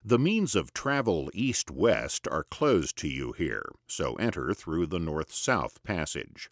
The means of travel east-west are closed to you here, so enter through the north-south passage.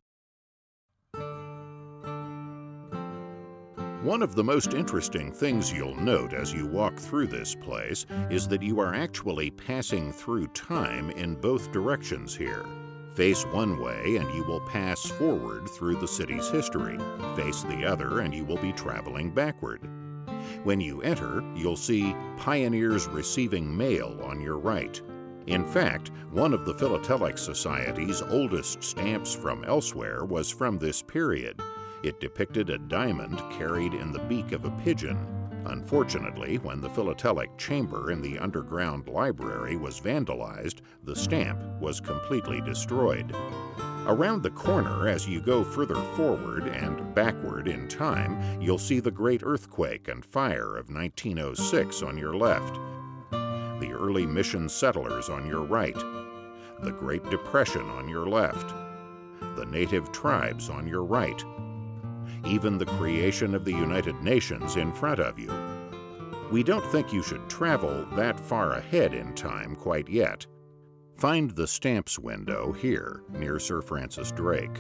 One of the most interesting things you'll note as you walk through this place is that you are actually passing through time in both directions here. Face one way and you will pass forward through the city's history. Face the other and you will be traveling backward. When you enter, you'll see Pioneers Receiving Mail on your right. In fact, one of the Philatelic Society's oldest stamps from elsewhere was from this period. It depicted a diamond carried in the beak of a pigeon. Unfortunately, when the philatelic chamber in the underground library was vandalized, the stamp was completely destroyed. Around the corner, as you go further forward and backward in time, you'll see the Great Earthquake and Fire of 1906 on your left, the early mission settlers on your right, the Great Depression on your left, the native tribes on your right, even the creation of the United Nations in front of you. We don't think you should travel that far ahead in time quite yet. Find the stamps window here near Sir Francis Drake.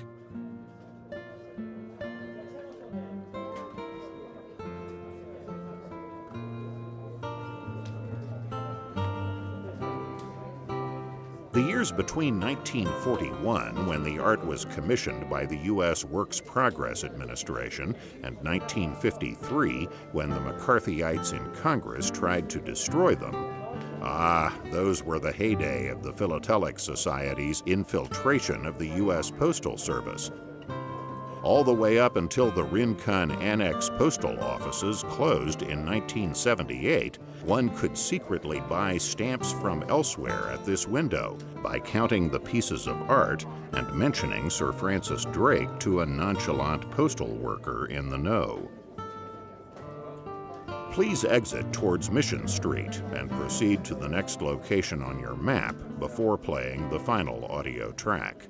The years between 1941, when the art was commissioned by the U.S. Works Progress Administration, and 1953, when the McCarthyites in Congress tried to destroy them, those were the heyday of the Philatelic Society's infiltration of the U.S. Postal Service. All the way up until the Rincon Annex postal offices closed in 1978, one could secretly buy stamps from elsewhere at this window by counting the pieces of art and mentioning Sir Francis Drake to a nonchalant postal worker in the know. Please exit towards Mission Street and proceed to the next location on your map before playing the final audio track.